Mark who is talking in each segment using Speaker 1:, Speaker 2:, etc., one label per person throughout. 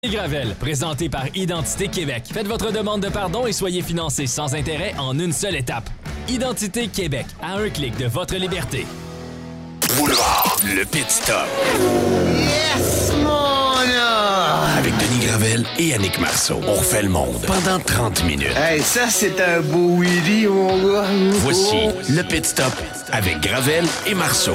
Speaker 1: Gravel, présenté par Identité Québec. Faites votre demande de pardon et soyez financé sans intérêt en une seule étape. Identité Québec, à un clic de votre liberté.
Speaker 2: Boulevard, le Pit Stop.
Speaker 3: Yes, mon homme!
Speaker 2: Avec Denis Gravel et Annick Marceau. On refait le monde pendant 30 minutes.
Speaker 3: Hey, ça, c'est un beau Willy, mon gars.
Speaker 2: Voici le Pit Stop avec Gravel et Marceau.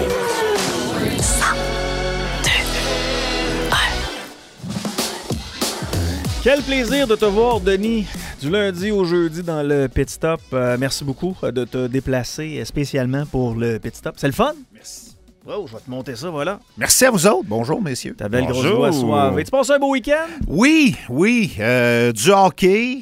Speaker 4: Quel plaisir de te voir, Denis, du lundi au jeudi dans le Pit Stop. Merci beaucoup de te déplacer spécialement pour le Pit Stop. C'est le fun? Merci. Oh, je vais te monter ça, voilà.
Speaker 5: Merci à vous autres. Bonjour, messieurs.
Speaker 4: Ta belle grosse voix soir. Tu passé un beau week-end?
Speaker 5: Oui. Du hockey,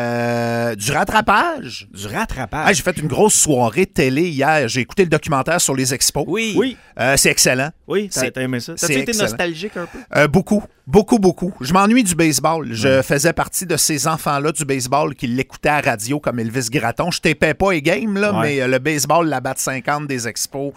Speaker 5: du rattrapage.
Speaker 4: Du rattrapage?
Speaker 5: Ah, j'ai fait une grosse soirée télé hier. J'ai écouté le documentaire sur les expos.
Speaker 4: Oui.
Speaker 5: C'est excellent.
Speaker 4: Oui, t'as aimé ça. T'as-tu été nostalgique un peu?
Speaker 5: Beaucoup. Je m'ennuie du baseball. Je faisais partie de ces enfants-là du baseball qui l'écoutaient à la radio comme Elvis Gratton. Je tapais pas les games, là, mais le baseball, la batte 50 des expos.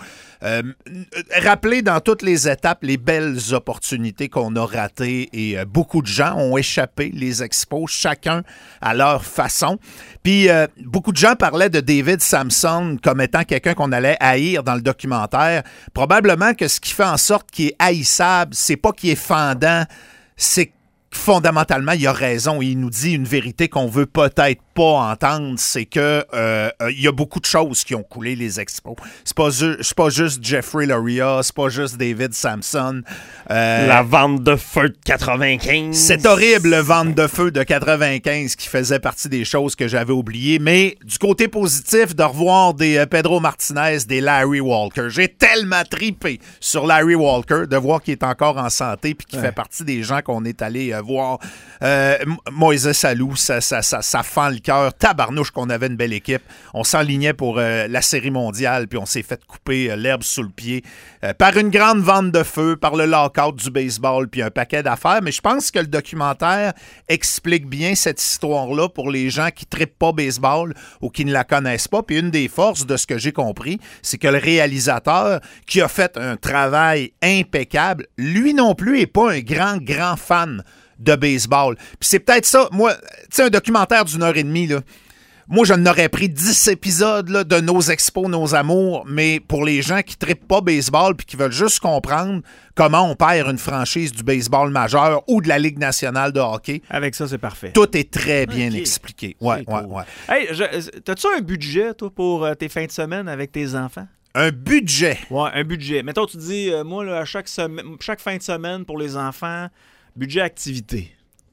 Speaker 5: Rappeler dans toutes les étapes les belles opportunités qu'on a ratées et beaucoup de gens ont échappé les expos, chacun à leur façon. Puis beaucoup de gens parlaient de David Samson comme étant quelqu'un qu'on allait haïr dans le documentaire. Probablement que ce qui fait en sorte qu'il est haïssable, c'est pas qu'il est fendant, c'est fondamentalement, il a raison. Il nous dit une vérité qu'on veut peut-être pas entendre, c'est que il y a beaucoup de choses qui ont coulé les expos. C'est pas juste Jeffrey Loria, c'est pas juste David Samson.
Speaker 6: La vente de feu de 95.
Speaker 5: C'est horrible, le vente de feu de 95 qui faisait partie des choses que j'avais oubliées. Mais du côté positif, de revoir des Pedro Martinez, des Larry Walker. J'ai tellement tripé sur Larry Walker, de voir qu'il est encore en santé puis qu'il fait partie des gens qu'on est allé voir. Moïse Salou, ça fend le cœur. Tabarnouche qu'on avait une belle équipe. On s'enlignait pour la série mondiale, puis on s'est fait couper l'herbe sous le pied par une grande vente de feu, par le lockout du baseball, puis un paquet d'affaires. Mais je pense que le documentaire explique bien cette histoire-là pour les gens qui ne trippent pas baseball ou qui ne la connaissent pas. Puis une des forces de ce que j'ai compris, c'est que le réalisateur, qui a fait un travail impeccable, lui non plus n'est pas un grand fan de baseball. Puis c'est peut-être ça, moi, tu sais, un documentaire d'une heure et demie, là, moi, je n'aurais pris 10 épisodes là, de nos expos, nos amours, mais pour les gens qui ne trippent pas baseball puis qui veulent juste comprendre comment on perd une franchise du baseball majeur ou de la Ligue nationale de hockey.
Speaker 4: Avec ça, c'est parfait.
Speaker 5: Tout est très bien expliqué. Ouais.
Speaker 4: Hey, t'as-tu un budget, toi, pour tes fins de semaine avec tes enfants?
Speaker 5: Un budget?
Speaker 4: Ouais, un budget. Mettons, tu dis, moi, là, à chaque fin de semaine pour les enfants, budget activité.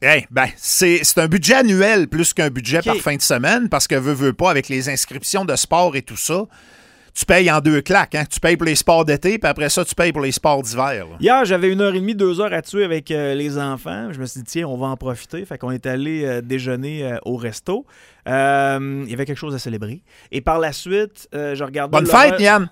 Speaker 5: C'est un budget annuel plus qu'un budget par fin de semaine parce que veux pas, avec les inscriptions de sport et tout ça, tu payes en 2 claques. Hein? Tu payes pour les sports d'été, puis après ça, tu payes pour les sports d'hiver. Là.
Speaker 4: Hier, j'avais 1h30, 2 heures à tuer avec les enfants. Je me suis dit, tiens, on va en profiter. Fait qu'on est allé déjeuner au resto. Il y avait quelque chose à célébrer. Et par la suite, je regardais...
Speaker 5: Bonne fête, Yann!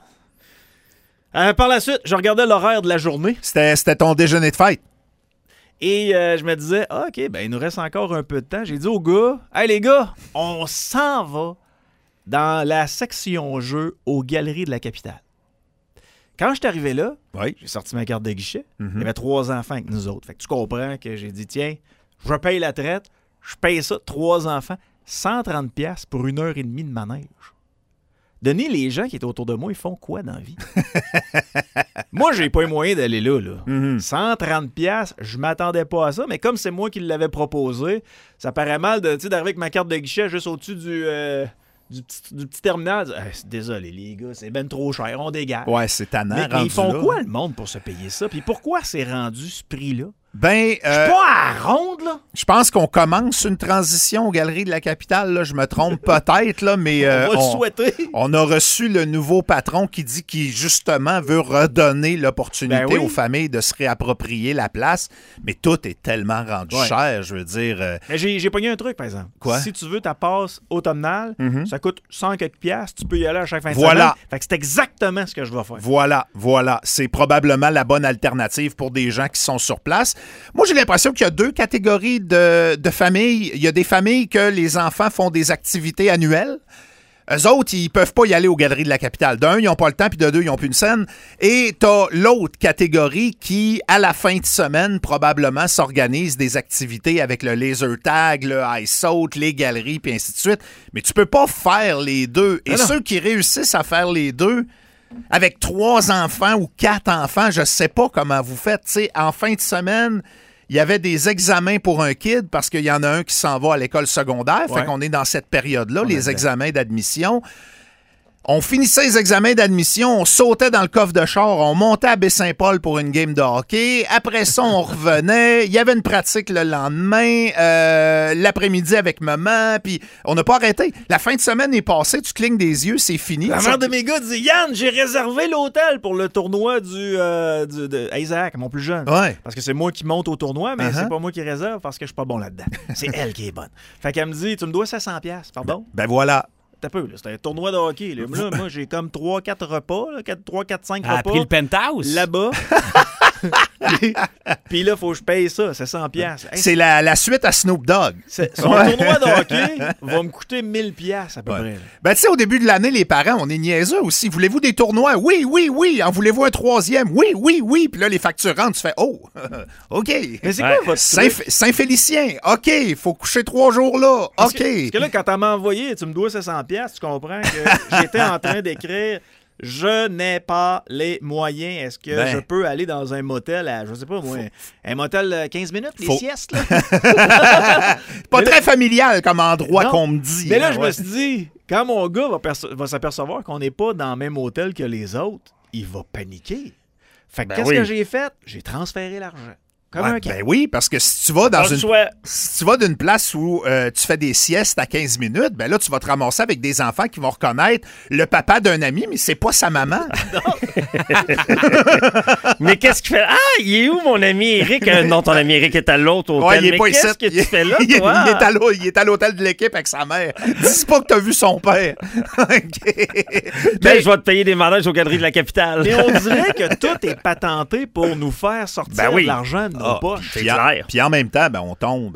Speaker 4: Par la suite, je regardais l'horaire de la journée.
Speaker 5: C'était ton déjeuner de fête.
Speaker 4: Et je me disais, OK, il nous reste encore un peu de temps. J'ai dit aux gars, hey les gars, on s'en va dans la section jeux aux Galeries de la Capitale. Quand je suis arrivé là, j'ai sorti ma carte de guichet. Il y avait 3 enfants avec nous autres. Fait que tu comprends que j'ai dit, tiens, je paye la traite, je paye ça, 3 enfants, 130$ pour 1h30 de manège. Denis, les gens qui étaient autour de moi, ils font quoi dans la vie? Moi, j'ai pas les moyens d'aller là. 130$, je m'attendais pas à ça, mais comme c'est moi qui l'avais proposé, ça paraît mal d'arriver avec ma carte de guichet juste au-dessus du petit terminal. Désolé, les gars, c'est ben trop cher, on dégage.
Speaker 5: Ouais, c'est tannant.
Speaker 4: Mais ils font quoi, le monde, pour se payer ça? Puis pourquoi c'est rendu ce prix-là?
Speaker 5: Je suis
Speaker 4: pas à ronde, là.
Speaker 5: Je pense qu'on commence une transition aux Galeries de la Capitale. Là. Je me trompe peut-être, là, mais
Speaker 4: on va le souhaiter.
Speaker 5: On a reçu le nouveau patron qui dit qu'il, justement, veut redonner l'opportunité aux familles de se réapproprier la place. Mais tout est tellement rendu cher, je veux dire.
Speaker 4: Mais j'ai pogné un truc, par exemple.
Speaker 5: Quoi?
Speaker 4: Si tu veux ta passe automnale, ça coûte 100 quelques piastres, tu peux y aller à chaque fin de semaine. Fait que c'est exactement ce que je vais faire.
Speaker 5: Voilà. C'est probablement la bonne alternative pour des gens qui sont sur place. Moi, j'ai l'impression qu'il y a 2 catégories de familles. Il y a des familles que les enfants font des activités annuelles. Eux autres, ils peuvent pas y aller aux Galeries de la Capitale. D'un, ils n'ont pas le temps, puis de deux, ils n'ont plus une scène. Et t'as l'autre catégorie qui, à la fin de semaine, probablement, s'organise des activités avec le laser tag, le ice out, les galeries, puis ainsi de suite. Mais tu peux pas faire les deux. Et ceux qui réussissent à faire les deux, avec 3 enfants ou 4 enfants, je sais pas comment vous faites. Tu sais, en fin de semaine, il y avait des examens pour un kid parce qu'il y en a un qui s'en va à l'école secondaire. Fait qu'on est dans cette période-là, les examens d'admission. On finissait les examens d'admission, on sautait dans le coffre de char, on montait à Baie-Saint-Paul pour une game de hockey. Après ça, on revenait. Il y avait une pratique le lendemain, l'après-midi avec maman, puis on n'a pas arrêté. La fin de semaine est passée, tu clignes des yeux, c'est fini.
Speaker 4: La mère de mes gars dit « Yann, j'ai réservé l'hôtel pour le tournoi de Isaac, mon plus jeune.
Speaker 5: Ouais.
Speaker 4: Parce que c'est moi qui monte au tournoi, mais c'est pas moi qui réserve parce que je suis pas bon là-dedans. C'est elle qui est bonne. Fait qu'elle me dit « Tu me dois 700$. Pardon?
Speaker 5: Ben voilà.
Speaker 4: T'as peu, là. C'est un tournoi de hockey. Là, moi, j'ai comme 3-4 repas, 3-4-5 repas.
Speaker 7: Elle a pris le penthouse.
Speaker 4: Là-bas. Puis là, il faut que je paye ça, c'est 100$. Hey,
Speaker 5: c'est la suite à Snoop Dogg.
Speaker 4: Son tournoi de hockey va me coûter 1000$ à peu près. Là.
Speaker 5: Ben, tu sais, au début de l'année, les parents, on est niaiseux aussi. Voulez-vous des tournois? Oui, oui, oui. En voulez-vous un troisième? Oui, oui, oui. Puis là, les factures rentrent, tu fais, oh, OK.
Speaker 4: Mais c'est quoi votre
Speaker 5: Saint-Félicien, OK. Il faut coucher 3 jours là. OK.
Speaker 4: Parce que là, quand t'as m'as envoyé, tu me dois 700$, tu comprends que j'étais en train d'écrire. Je n'ai pas les moyens. Est-ce que je peux aller dans un motel à, je sais pas moi, un motel 15 minutes, les siestes, là?
Speaker 5: Pas très familial comme endroit qu'on me dit.
Speaker 4: Mais là, je me suis dit, quand mon gars va s'apercevoir qu'on n'est pas dans le même hôtel que les autres, il va paniquer. Fait que qu'est-ce que j'ai fait? J'ai transféré l'argent. Comme un camp.
Speaker 5: Ben oui, parce que si tu vas d'une place où tu fais des siestes à 15 minutes, ben là, tu vas te ramasser avec des enfants qui vont reconnaître le papa d'un ami, mais c'est pas sa maman.
Speaker 6: Mais qu'est-ce qu'il fait? Ah, il est où mon ami Eric? Non, ton ami Eric est à l'autre hôtel.
Speaker 5: Ouais, il est
Speaker 6: mais
Speaker 5: pas
Speaker 6: qu'est-ce
Speaker 5: ici.
Speaker 6: que tu fais là,
Speaker 5: il
Speaker 6: toi?
Speaker 5: Il est à l'hôtel de l'équipe avec sa mère. Dis pas que t'as vu son père.
Speaker 6: Ben, je vais te payer des manèges aux Galeries de la Capitale.
Speaker 4: Mais on dirait que tout est patenté pour nous faire sortir de l'argent de nos poches.
Speaker 6: C'est clair.
Speaker 5: Puis en même temps, ben, on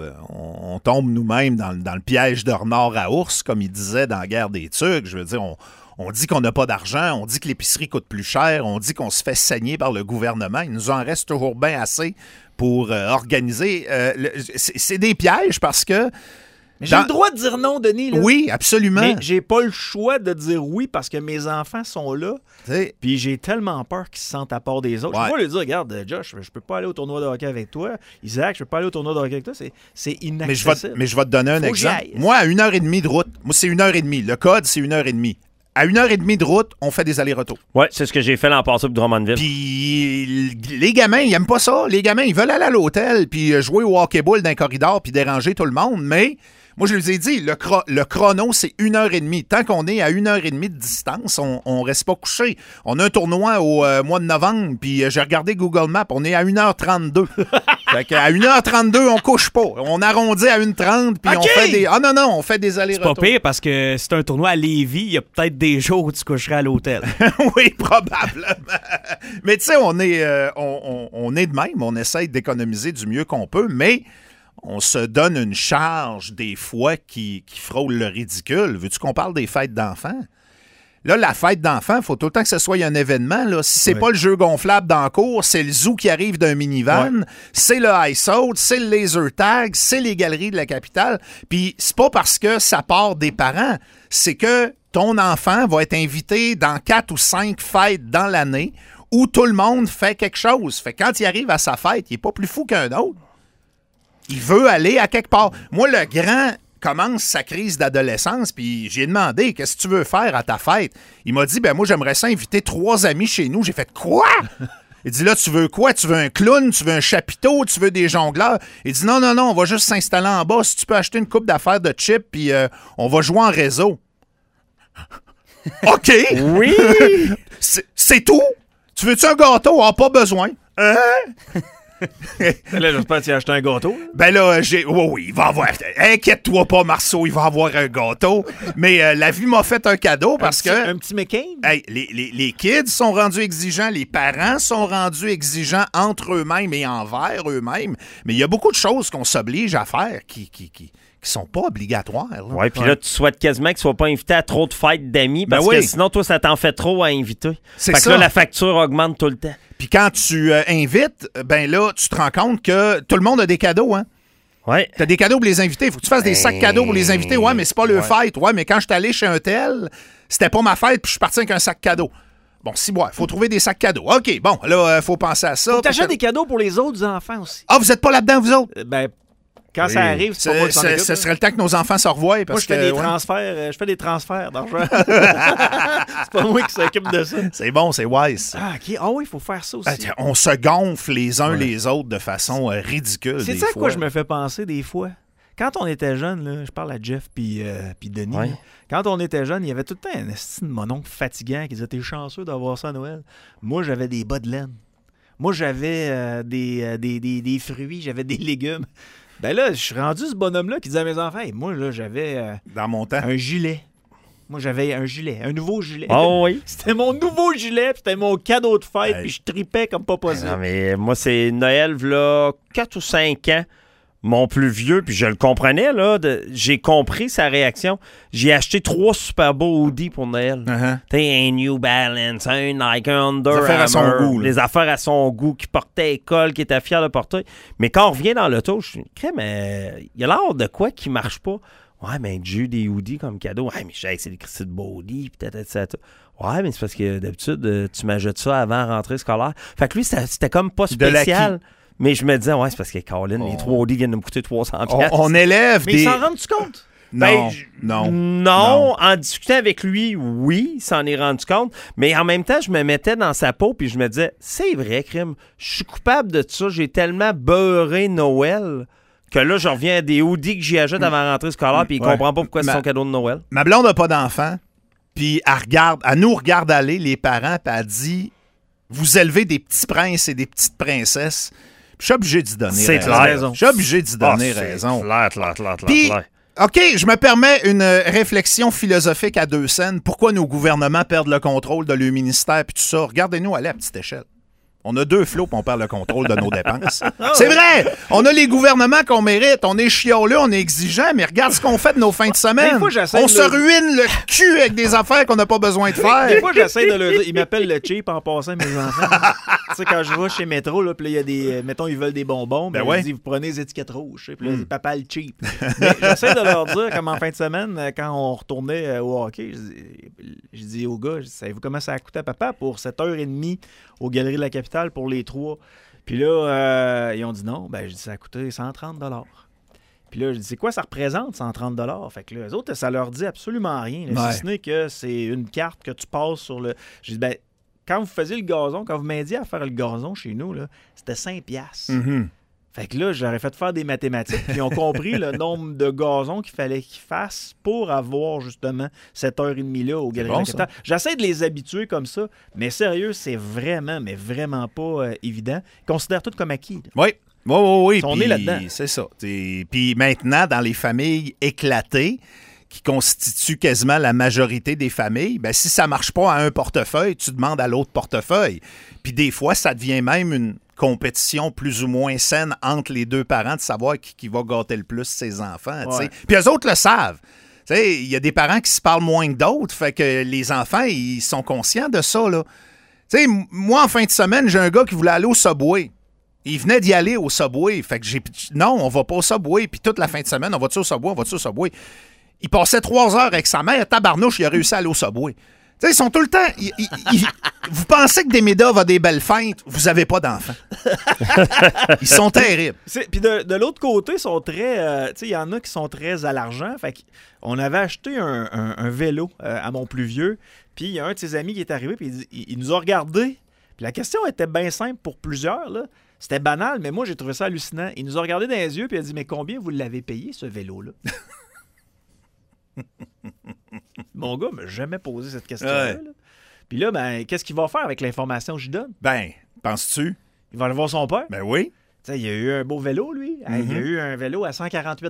Speaker 5: tombe nous-mêmes dans le piège de renard à ours, comme il disait dans la guerre des Tucs. Je veux dire, on dit qu'on n'a pas d'argent, on dit que l'épicerie coûte plus cher, on dit qu'on se fait saigner par le gouvernement. Il nous en reste toujours bien assez pour organiser. C'est des pièges parce que...
Speaker 4: Mais j'ai le droit de dire non, Denis. Là.
Speaker 5: Oui, absolument.
Speaker 4: Mais j'ai pas le choix de dire oui parce que mes enfants sont là. Puis j'ai tellement peur qu'ils se sentent à part des autres. Je peux pas lui dire, regarde, Josh, je peux pas aller au tournoi de hockey avec toi. Isaac, je peux pas aller au tournoi de hockey avec toi. C'est inaccessible.
Speaker 5: Mais je vais te donner un exemple. Moi, à 1h30 de route, moi, c'est 1h30. Le code, c'est 1h30. À 1h30 de route, on fait des allers-retours.
Speaker 6: Ouais, c'est ce que j'ai fait l'an passé pour Drummondville.
Speaker 5: Puis les gamins, ils aiment pas ça. Les gamins, ils veulent aller à l'hôtel puis jouer au hockey-ball dans le corridor puis déranger tout le monde. Mais moi, je les ai dit, le chrono, c'est 1h30. Tant qu'on est à 1h30 de distance, on reste pas couché. On a un tournoi au mois de novembre, puis j'ai regardé Google Maps, on est à 1h32. Fait qu'à 1h32, on couche pas. On arrondit à 1h30, puis on fait des... Ah non, on fait des allers-retours.
Speaker 7: C'est pas pire, parce que c'est un tournoi à Lévis, il y a peut-être des jours où tu coucherais à l'hôtel.
Speaker 5: Oui, probablement. Mais tu sais, on est de même, on essaye d'économiser du mieux qu'on peut, mais... on se donne une charge des fois qui frôle le ridicule. Veux-tu qu'on parle des fêtes d'enfants? Là, la fête d'enfants, il faut tout le temps que ce soit un événement. Là. Si c'est pas le jeu gonflable dans la cour, c'est le zoo qui arrive d'un minivan, c'est le ice out, c'est le laser tag, c'est les Galeries de la Capitale. Puis c'est pas parce que ça part des parents, c'est que ton enfant va être invité dans 4 ou 5 fêtes dans l'année où tout le monde fait quelque chose. Fait que quand il arrive à sa fête, il est pas plus fou qu'un autre. Il veut aller à quelque part. Moi, le grand commence sa crise d'adolescence, puis j'ai demandé, qu'est-ce que tu veux faire à ta fête? Il m'a dit, ben moi, j'aimerais ça inviter 3 amis chez nous. J'ai fait, quoi? Il dit, là, tu veux quoi? Tu veux un clown? Tu veux un chapiteau? Tu veux des jongleurs? Il dit, non, on va juste s'installer en bas. Si tu peux acheter une coupe d'affaires de chips, puis on va jouer en réseau. OK!
Speaker 6: Oui!
Speaker 5: C'est tout? Tu veux-tu un gâteau? Ah, pas besoin.
Speaker 4: Là, j'espère que tu as acheté un gâteau. Là.
Speaker 5: Ben là, oui, il va avoir... Inquiète-toi pas, Marceau, il va avoir un gâteau. Mais la vie m'a fait un cadeau parce que...
Speaker 4: Un petit McCain?
Speaker 5: Hey, les kids sont rendus exigeants, les parents sont rendus exigeants entre eux-mêmes et envers eux-mêmes. Mais il y a beaucoup de choses qu'on s'oblige à faire qui sont pas obligatoires.
Speaker 6: Oui, puis là, tu souhaites quasiment qu'ils ne soient pas invités à trop de fêtes d'amis parce que sinon, toi, ça t'en fait trop à inviter.
Speaker 5: C'est
Speaker 6: fait
Speaker 5: ça.
Speaker 6: que là, la facture augmente tout le temps.
Speaker 5: Puis quand tu invites, ben là, tu te rends compte que tout le monde a des cadeaux, hein?
Speaker 6: Ouais.
Speaker 5: T'as des cadeaux pour les invités. Faut que tu fasses des sacs cadeaux pour les invités. Ouais, mais c'est pas leur fête. Ouais, mais quand je suis allé chez un tel, c'était pas ma fête, puis je suis parti avec un sac cadeau. Bon, faut trouver des sacs cadeaux. OK, bon, là, faut penser à ça.
Speaker 4: Faut t'achètes des cadeaux pour les autres enfants aussi.
Speaker 5: Ah, vous êtes pas là-dedans, vous autres?
Speaker 4: Quand ça arrive, c'est pas moi qui s'en occupe.
Speaker 5: Ce serait le temps que nos enfants se revoient.
Speaker 4: Moi, je fais des transferts d'argent. C'est pas moi qui s'occupe de ça.
Speaker 5: C'est bon, c'est wise.
Speaker 4: Ah, OK. Ah oui, il faut faire ça aussi.
Speaker 5: On se gonfle les uns les autres de façon ridicule.
Speaker 4: C'est ça à quoi je me fais penser des fois? Quand on était jeune, là, je parle à Jeff puis Denis.
Speaker 6: Ouais.
Speaker 4: Quand on était jeune, il y avait tout le temps un esti de mononcle fatigant qui disait « T'es chanceux d'avoir ça à Noël. » Moi, j'avais des bas de laine. Moi, j'avais des fruits, j'avais des légumes. Ben là, je suis rendu ce bonhomme-là qui disait à mes enfants, hey, moi, là, j'avais
Speaker 5: dans mon temps
Speaker 4: un gilet. Moi, j'avais un gilet, un nouveau gilet.
Speaker 6: Oh oui.
Speaker 4: C'était mon nouveau gilet, puis c'était mon cadeau de fête, puis je tripais comme pas possible.
Speaker 6: Non, mais moi, c'est Noël, là, 4 ou 5 ans. Mon plus vieux, puis je le comprenais, là, j'ai compris sa réaction. J'ai acheté 3 super beaux hoodies pour Noël. T'sais, un New Balance, un Nike, un Under Armour.
Speaker 5: Des affaires à son goût.
Speaker 6: Des affaires à son goût, qu'il portait à l'école, qu'il était fier de porter. Mais quand on revient dans l'auto, je suis mais il y a l'air de quoi qui marche pas? Ouais, mais j'ai eu des hoodies comme cadeau. Ouais, mais c'est des Christy de beaux hoodies, puis peut-être ça. Ouais, mais c'est parce que d'habitude, tu m'ajoutes ça avant la rentrée scolaire. Fait que lui, c'était comme pas spécial. Mais je me disais, ouais, c'est parce que Colin, les 3 hoodies viennent de me coûter 300$.
Speaker 5: On élève
Speaker 4: mais
Speaker 5: des...
Speaker 4: ils s'en rendent-tu compte?
Speaker 6: Non. En discutant avec lui, oui, il s'en est rendu compte. Mais en même temps, je me mettais dans sa peau puis je me disais, c'est vrai, crime, je suis coupable de ça. J'ai tellement beurré Noël que là, je reviens à des hoodies que j'y achète avant la rentrée scolaire puis il comprend pas pourquoi c'est son cadeau de Noël.
Speaker 5: Ma blonde n'a pas d'enfant, puis elle nous regarde aller, les parents, puis elle dit, vous élevez des petits princes et des petites princesses. Je suis obligé d'y donner raison. Je suis obligé d'y donner raison. Puis, OK, je me permets une réflexion philosophique à 2 scènes. Pourquoi nos gouvernements perdent le contrôle de leur ministère puis tout ça? Regardez-nous aller à petite échelle. On a 2 flots puis on perd le contrôle de nos dépenses. C'est vrai! On a les gouvernements qu'on mérite. On est chioleux, on est exigeant, mais regarde ce qu'on fait de nos fins de semaine. On se ruine le cul avec des affaires qu'on n'a pas besoin de faire.
Speaker 4: Des fois, j'essaie de le dire. Ils m'appellent le cheap en passant, mes enfants. Tu sais, quand je vais chez Métro, là, puis là, il y a des... Mettons, ils veulent des bonbons, mais ils disent, vous prenez les étiquettes rouges. Puis là, ils disent, papa, le cheap. Mais j'essaie de leur dire, comme en fin de semaine, quand on retournait au hockey, je dis aux gars, savez-vous comment ça a coûté à papa pour 7h30 aux Galeries de la Capitale pour les 3? Puis là, ils ont dit non. Ben, je dis, ça a coûté 130$. Puis là, je dis, c'est quoi ça représente, 130$? Fait que là, les autres, ça leur dit absolument rien. Là, si ce n'est que c'est une carte que tu passes sur le... Je dis, ben, quand vous faisiez le gazon, quand vous m'aidiez à faire le gazon chez nous, là, c'était 5$.
Speaker 5: Mm-hmm.
Speaker 4: Fait que là, j'aurais fait faire des mathématiques, puis ils ont compris le nombre de gazons qu'il fallait qu'ils fassent pour avoir justement cette heure et demie-là au Galeries de la Capitale. J'essaie de les habituer comme ça, mais sérieux, c'est vraiment, mais vraiment pas évident. Ils considèrent tout comme acquis.
Speaker 5: Là. Oui.
Speaker 4: On est là-dedans.
Speaker 5: C'est ça. Puis maintenant, dans les familles éclatées, qui constituent quasiment la majorité des familles, ben si ça marche pas à un portefeuille, tu demandes à l'autre portefeuille. Puis des fois, ça devient même une compétition plus ou moins saine entre les 2 parents de savoir qui va gâter le plus ses enfants. Ouais. Puis eux autres le savent. Il y a des parents qui se parlent moins que d'autres, fait que les enfants, ils sont conscients de ça. Là. Moi, en fin de semaine, j'ai un gars qui voulait aller au Subway. Il venait d'y aller au Subway. Fait que non, on va pas au Subway. Puis toute la fin de semaine, on va-tu au Subway? Il passait 3 heures avec sa mère. Tabarnouche, il a réussi à aller au Subway. Ils sont tout le temps... vous pensez que Démédov a des belles feintes, vous avez pas d'enfants. Ils sont terribles.
Speaker 4: Puis de l'autre côté, ils sont très... il y en a qui sont très à l'argent. Fait qu'on avait acheté un vélo à mon plus vieux. Puis il y a un de ses amis qui est arrivé, puis il nous a regardés. Puis la question était bien simple pour plusieurs, là. C'était banal, mais moi, j'ai trouvé ça hallucinant. Il nous a regardés dans les yeux, puis il a dit, mais combien vous l'avez payé, ce vélo-là? Mon gars m'a jamais posé cette question-là. Là. Puis là, ben, qu'est-ce qu'il va faire avec l'information que je lui donne?
Speaker 5: Ben, penses-tu?
Speaker 4: Il va aller voir son père.
Speaker 5: Ben oui.
Speaker 4: sais, il y a eu un beau vélo, lui. Il y a eu un vélo à 148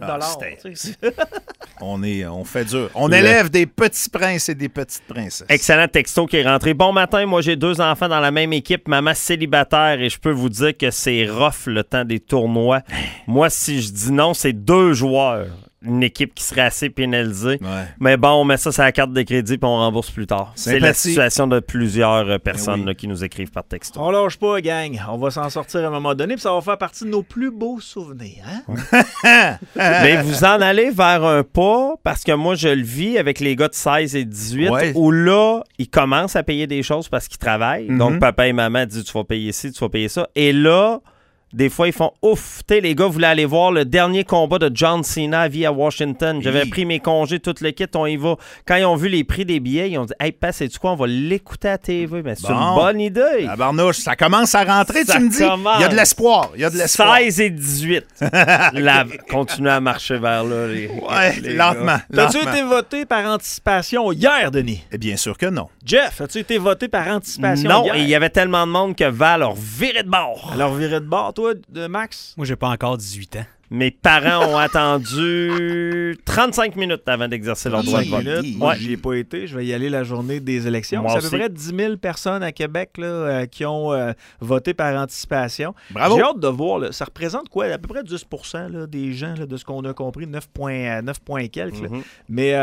Speaker 5: On fait dur. On élève des petits princes et des petites princesses.
Speaker 6: Excellent texto qui est rentré. Bon matin, moi j'ai 2 enfants dans la même équipe, maman célibataire, et je peux vous dire que c'est rough le temps des tournois. Moi, si je dis non, c'est 2 joueurs. Une équipe qui serait assez pénalisée. Ouais. Mais bon, on met ça sur la carte de crédit puis on rembourse plus tard. C'est la situation de plusieurs personnes là, qui nous écrivent par texto.
Speaker 4: On lâche pas, gang. On va s'en sortir à un moment donné puis ça va faire partie de nos plus beaux souvenirs. Hein?
Speaker 6: Mais vous en allez vers un pas, parce que moi, je le vis avec les gars de 16 et 18, où là, ils commencent à payer des choses parce qu'ils travaillent. Donc, papa et maman disent, tu vas payer ci, tu vas payer ça. Et là, des fois, ils font ouf. Tu sais, les gars voulaient aller voir le dernier combat de John Cena à Washington. J'avais pris mes congés, tout le kit, on y va. Quand ils ont vu les prix des billets, ils ont dit, hey, sais-tu quoi, on va l'écouter à la TV. Ben, c'est une bonne idée.
Speaker 5: La barnouche, ça commence à rentrer, tu me dis. Il y a de l'espoir.
Speaker 6: 16 et 18. Continuez à marcher vers là. Les
Speaker 5: lentement.
Speaker 4: As-tu été voté par anticipation hier, Denis?
Speaker 5: Bien sûr que non.
Speaker 4: Jeff, as-tu été voté par anticipation
Speaker 6: hier? Non,
Speaker 4: et
Speaker 6: il y avait tellement de monde que Val leur virait de bord.
Speaker 4: Alors, virait de bord, toi, Max?
Speaker 7: Moi, j'ai pas encore 18 ans.
Speaker 6: Mes parents ont attendu 35 minutes avant d'exercer leur droit de vote.
Speaker 4: J'y ai pas été. Je vais y aller la journée des élections. C'est à peu près 10 000 personnes à Québec là, qui ont voté par anticipation.
Speaker 5: Bravo.
Speaker 4: J'ai hâte de voir. Là, ça représente quoi? À peu près 10 là, des gens, là, de ce qu'on a compris, 9 points et quelques. Là. Mais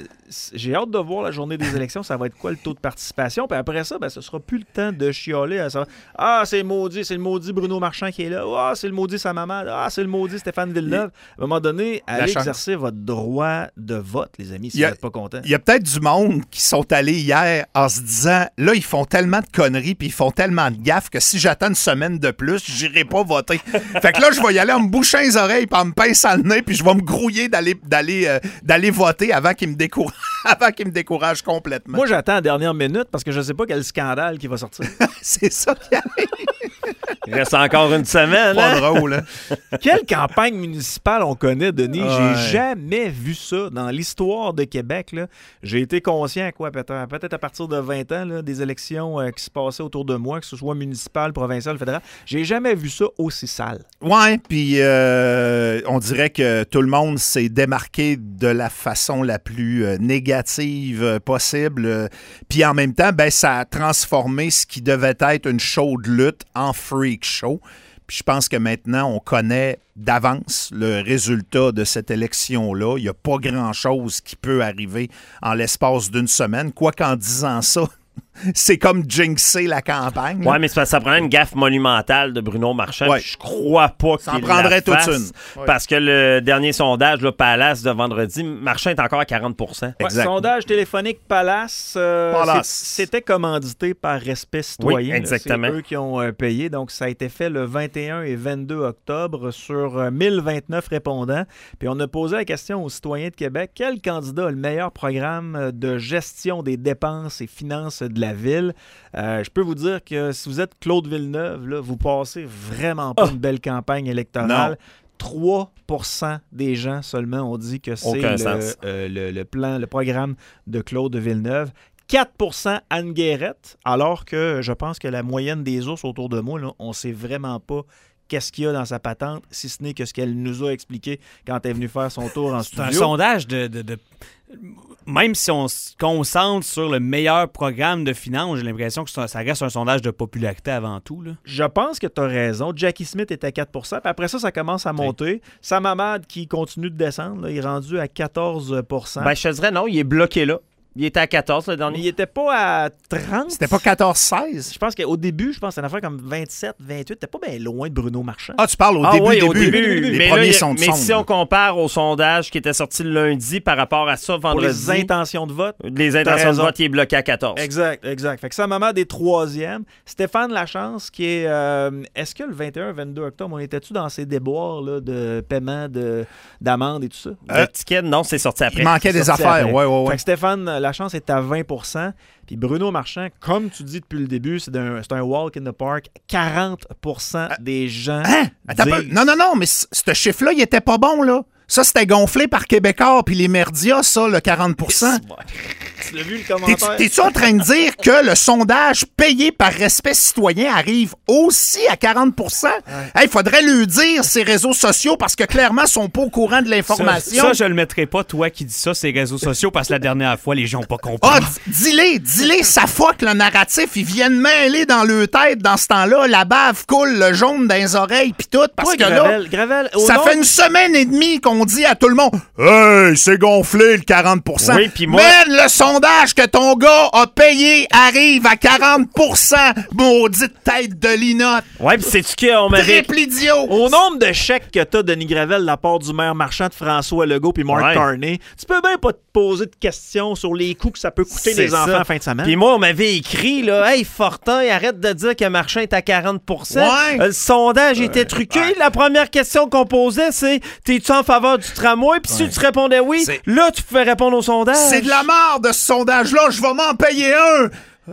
Speaker 4: j'ai hâte de voir la journée des élections. Ça va être quoi le taux de participation? Puis après ça, ce sera plus le temps de chialer à savoir, c'est le maudit Bruno Marchand qui est là. C'est le maudit sa maman. C'est le maudit Stéphane Villeneuve. À un moment donné, allez exercer votre droit de vote, les amis, si vous n'êtes pas contents.
Speaker 5: Il y a peut-être du monde qui sont allés hier en se disant, là, ils font tellement de conneries puis ils font tellement de gaffes que si j'attends une semaine de plus, j'irai pas voter. Fait que là, je vais y aller en me bouchant les oreilles puis en me pinçant le nez puis je vais me grouiller d'aller voter avant qu'ils me découragent complètement.
Speaker 4: Moi, j'attends la dernière minute parce que je sais pas quel scandale qui va sortir.
Speaker 5: C'est ça qui arrive.
Speaker 6: Il reste encore une semaine.
Speaker 5: Pas drôle, hein?
Speaker 4: Quelle campagne municipale on connaît, Denis? J'ai jamais vu ça dans l'histoire de Québec. Là. J'ai été conscient, peut-être à partir de 20 ans, là, des élections qui se passaient autour de moi, que ce soit municipal, provincial, fédéral. J'ai jamais vu ça aussi sale.
Speaker 5: Ouais, puis on dirait que tout le monde s'est démarqué de la façon la plus négative possible. Puis en même temps, ça a transformé ce qui devait être une chaude lutte en freak show. Puis je pense que maintenant, on connaît d'avance le résultat de cette élection-là. Il n'y a pas grand-chose qui peut arriver en l'espace d'une semaine. Quoi qu'en disant ça, c'est comme jinxer la campagne.
Speaker 6: Oui, mais ça prend une gaffe monumentale de Bruno Marchand. Ouais. Je crois pas qu'il en prendrait toute une. Parce que le dernier sondage, là, Palace, de vendredi, Marchand est encore à 40 %.
Speaker 4: Exact. Sondage téléphonique Palace, c'était commandité par Respect Citoyen.
Speaker 6: Oui, exactement.
Speaker 4: C'est eux qui ont payé. Donc, ça a été fait le 21 et 22 octobre sur 1029 répondants. Puis, on a posé la question aux citoyens de Québec, quel candidat a le meilleur programme de gestion des dépenses et finances de la ville? Je peux vous dire que si vous êtes Claude Villeneuve, là, vous passez vraiment pas une belle campagne électorale. Non. 3% des gens seulement ont dit que c'est le programme de Claude Villeneuve. 4% Anne Guérette, alors que je pense que la moyenne des ours autour de moi, là, on ne sait vraiment pas qu'est-ce qu'il y a dans sa patente, si ce n'est que ce qu'elle nous a expliqué quand elle est venue faire son tour en studio.
Speaker 7: C'est un sondage de... Même si on se concentre sur le meilleur programme de finances, j'ai l'impression que ça reste un sondage de popularité avant tout. Là.
Speaker 4: Je pense que tu as raison. Jackie Smith est à 4 %. Puis après ça commence à monter. Sam Hamad qui continue de descendre, là, il est rendu à 14 %.
Speaker 6: Je te dirais non, il est bloqué là. Il était à 14 le dernier.
Speaker 4: Il était pas à 30.
Speaker 5: C'était pas 14-16?
Speaker 4: Je pense qu'au début, c'était une affaire comme 27, 28. T'es pas bien loin de Bruno Marchand.
Speaker 5: Ah, tu parles au début. Les premiers sondages.
Speaker 6: Mais si on compare au sondage qui était sorti le lundi par rapport à ça vendredi.
Speaker 4: Pour les intentions de vote.
Speaker 6: Les intentions de vote, il est bloqué à 14.
Speaker 4: Exact. Fait que Sam Hamad est 3e. Stéphane Lachance qui est... est-ce que le 21-22 octobre, on était-tu dans ces déboires là, de paiement d'amende et tout ça?
Speaker 6: Le ticket, non, c'est sorti après.
Speaker 5: Il manquait des affaires, ouais.
Speaker 4: Fait que Stéphane Lachance est à 20 %. Puis Bruno Marchand, comme tu dis depuis le début, c'est un walk in the park. 40 % des gens disent...
Speaker 5: Non, mais ce chiffre-là, il était pas bon, là. Ça, c'était gonflé par Québécois puis les médias, ça, le 40
Speaker 4: Tu l'as vu le commentaire?
Speaker 5: T'es-tu en train de dire que le sondage payé par Respect citoyen arrive aussi à 40 Il faudrait lui dire ces réseaux sociaux parce que clairement, ils sont pas au courant de l'information.
Speaker 7: Ça, je le mettrai pas, toi qui dis ça, ces réseaux sociaux, parce que la dernière fois, les gens n'ont pas compris.
Speaker 5: Ah, dis-les, ça fuck le narratif. Ils viennent mêler dans leur tête dans ce temps-là. La bave coule, le jaune dans les oreilles, pis tout. Parce que
Speaker 4: Gravel,
Speaker 5: ça fait une semaine et demie qu'on dit à tout le monde « Hey, c'est gonflé le 40 ».
Speaker 6: Oui, puis moi...
Speaker 5: Man, le sondage que ton gars a payé arrive à 40 %. Maudite tête de linotte.
Speaker 6: Ouais, puis c'est-tu qu'on m'avait...
Speaker 5: Triple idiot.
Speaker 4: Au nombre de chèques que t'as, Denis Gravel, de la part du maire marchand de François Legault puis Mark Carney, tu peux bien pas te poser de questions sur les coûts que ça peut coûter les enfants en fin de semaine.
Speaker 6: Puis moi, on m'avait écrit, là, « Hey, Fortin, arrête de dire que Marchand est à 40
Speaker 5: Ouais.
Speaker 6: Le sondage était truqué. La première question qu'on posait, c'est « T'es-tu en faveur du tramway? » Puis si tu répondais oui, là, tu pouvais répondre au sondage.
Speaker 5: C'est de la merde, ce sondage-là. Je vais m'en payer un.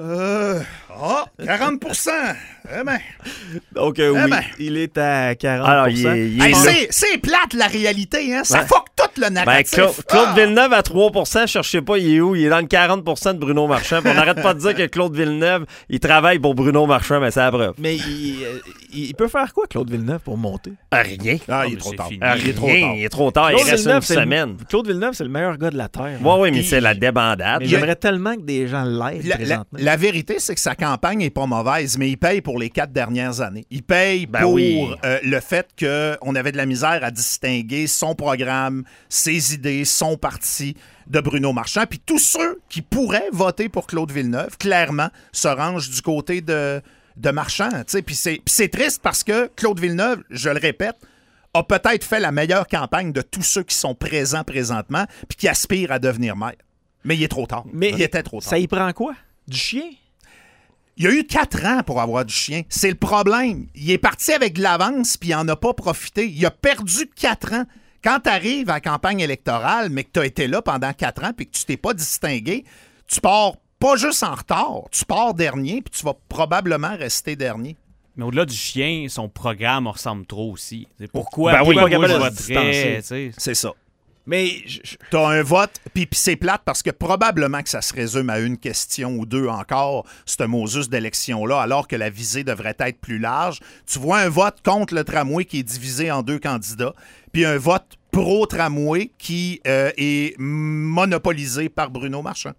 Speaker 5: 40 Eh ben.
Speaker 4: Donc, oui, il est à 40
Speaker 6: Alors,
Speaker 5: c'est plate, la réalité. Hein? Ça fuck tout le narratif.
Speaker 6: Claude Villeneuve à 3 je sais pas, il est où? Il est dans le 40 de Bruno Marchand. On n'arrête pas de dire que Claude Villeneuve, il travaille pour Bruno Marchand, mais c'est la preuve.
Speaker 4: Mais il peut faire quoi, Claude Villeneuve, pour monter?
Speaker 6: Rien.
Speaker 5: Il est trop tard.
Speaker 6: Il est trop tard. Il reste une semaine.
Speaker 4: Claude Villeneuve, c'est le meilleur gars de la Terre.
Speaker 6: Oui, mais c'est la débandade.
Speaker 4: Mais j'aimerais tellement que des gens l'aident présentement.
Speaker 5: La vérité, c'est que sa campagne n'est pas mauvaise, mais il paye pour les 4 dernières années. Il paye pour le fait qu'on avait de la misère à distinguer son programme, ses idées, son parti de Bruno Marchand. Puis tous ceux qui pourraient voter pour Claude Villeneuve, clairement, se rangent du côté de Marchand. Puis c'est triste parce que Claude Villeneuve, je le répète, a peut-être fait la meilleure campagne de tous ceux qui sont présents présentement puis qui aspirent à devenir maire. Mais il est trop tard. Il était trop tard.
Speaker 4: Ça y prend quoi? Du chien?
Speaker 5: Il a eu 4 ans pour avoir du chien. C'est le problème. Il est parti avec de l'avance puis il n'en a pas profité. Il a perdu 4 ans. Quand tu arrives à la campagne électorale, mais que tu as été là pendant 4 ans puis que tu t'es pas distingué, tu pars pas juste en retard. Tu pars dernier puis tu vas probablement rester dernier.
Speaker 7: Mais au-delà du chien, son programme ressemble trop aussi. Pourquoi?
Speaker 6: Ben oui,
Speaker 7: moi,
Speaker 6: je
Speaker 7: je voterais,
Speaker 5: c'est ça.
Speaker 4: Mais
Speaker 5: t'as un vote, puis c'est plate parce que probablement que ça se résume à une question ou deux encore, ce Moses d'élection-là, alors que la visée devrait être plus large. Tu vois un vote contre le tramway qui est divisé en 2 candidats, puis un vote pro-tramway qui est monopolisé par Bruno Marchand.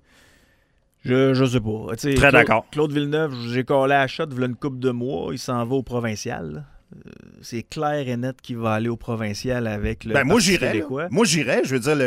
Speaker 4: Je sais pas.
Speaker 6: Très d'accord.
Speaker 4: Claude Villeneuve, j'ai collé à la shot il y a une couple de mois, il s'en va au provincial. C'est clair et net qu'il va aller au provincial avec le Parti québécois.
Speaker 5: Moi, j'irais. Je veux dire,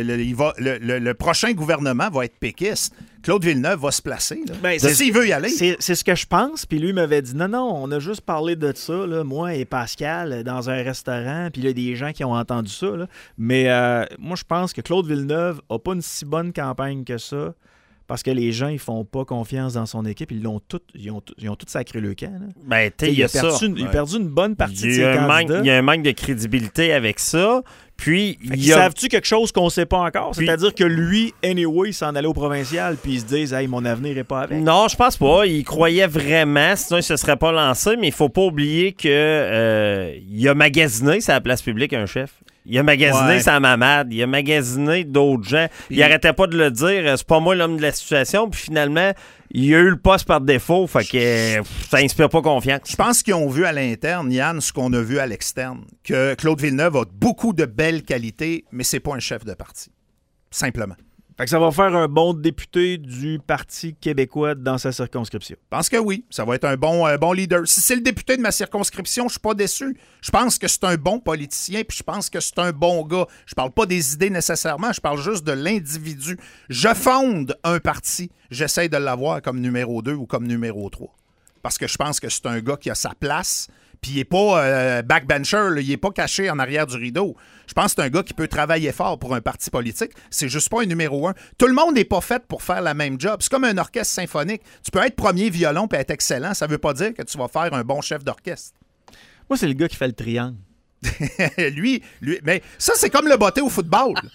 Speaker 5: le prochain gouvernement va être péquiste. Claude Villeneuve va se placer. S'il veut y aller.
Speaker 4: C'est ce que je pense. Puis lui m'avait dit, non, on a juste parlé de ça, là, moi et Pascal, dans un restaurant. Puis il y a des gens qui ont entendu ça. Là. Mais moi, je pense que Claude Villeneuve n'a pas une si bonne campagne que ça. Parce que les gens, ils font pas confiance dans son équipe. Ils ont tout sacré le camp. Là.
Speaker 6: Ben, il a
Speaker 4: perdu une bonne partie de ses candidats.
Speaker 6: Il y a un manque de crédibilité avec ça. Puis,
Speaker 4: savent-tu quelque chose qu'on sait pas encore? C'est-à-dire que lui, anyway, il s'en allait au provincial puis ils se disent « Hey, mon avenir est pas avec. »
Speaker 6: Non, je pense pas. Il croyait vraiment, sinon il se serait pas lancé. Mais il faut pas oublier que il a magasiné sur la place publique un chef. Il a magasiné sa mamade, il a magasiné d'autres gens. Puis, il arrêtait pas de le dire, c'est pas moi l'homme de la situation. Puis finalement, il a eu le poste par défaut, fait que ça inspire pas confiance.
Speaker 5: Je pense qu'ils ont vu à l'interne, Yann, ce qu'on a vu à l'externe. Que Claude Villeneuve a beaucoup de belles qualités, mais c'est pas un chef de parti. Simplement.
Speaker 4: Fait que ça va faire un bon député du Parti québécois dans sa circonscription.
Speaker 5: Je pense que oui. Ça va être un bon leader. Si c'est le député de ma circonscription, je suis pas déçu. Je pense que c'est un bon politicien, puis je pense que c'est un bon gars. Je parle pas des idées nécessairement, je parle juste de l'individu. Je fonde un parti. J'essaie de l'avoir comme numéro 2 ou comme numéro 3. Parce que je pense que c'est un gars qui a sa place. Puis il n'est pas backbencher, il n'est pas caché en arrière du rideau. Je pense que c'est un gars qui peut travailler fort pour un parti politique. C'est juste pas un numéro 1. Tout le monde n'est pas fait pour faire la même job. C'est comme un orchestre symphonique. Tu peux être premier violon et être excellent. Ça ne veut pas dire que tu vas faire un bon chef d'orchestre.
Speaker 4: Moi, c'est le gars qui fait le triangle.
Speaker 5: lui, mais ça, c'est comme le botté au football.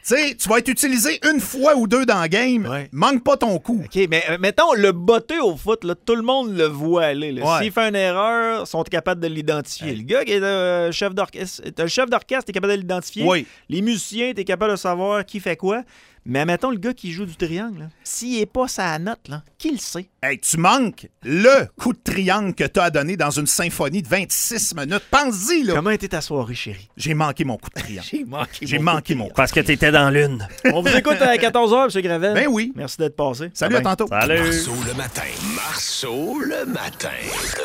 Speaker 5: sais, tu vas être utilisé une fois ou deux dans le game.
Speaker 4: Ouais.
Speaker 5: Manque pas ton coup.
Speaker 4: OK, mais mettons, le botté au foot, là, tout le monde le voit aller. Là.
Speaker 5: Ouais.
Speaker 4: S'il fait une erreur, ils sont capables de l'identifier. Le gars qui est chef d'orchestre, le chef d'orchestre, t'es capable de l'identifier.
Speaker 5: Oui.
Speaker 4: Les musiciens, t'es capable de savoir qui fait quoi. Mais mettons, le gars qui joue du triangle, là, s'il n'est pas sa note, là, qui le sait?
Speaker 5: Hey, tu manques le coup de triangle que t'as à donner dans une symphonie de 26 minutes. Pense-y, là.
Speaker 4: Comment était ta soirée, chérie?
Speaker 5: J'ai manqué mon coup de triangle.
Speaker 4: J'ai
Speaker 5: manqué mon coup.
Speaker 6: Parce que t'étais dans l'une.
Speaker 4: On vous écoute à 14h, M. Gravel.
Speaker 5: Ben oui.
Speaker 4: Merci d'être passé.
Speaker 5: Salut, à tantôt.
Speaker 6: Salut.
Speaker 2: Marceau le matin. Marceau le matin.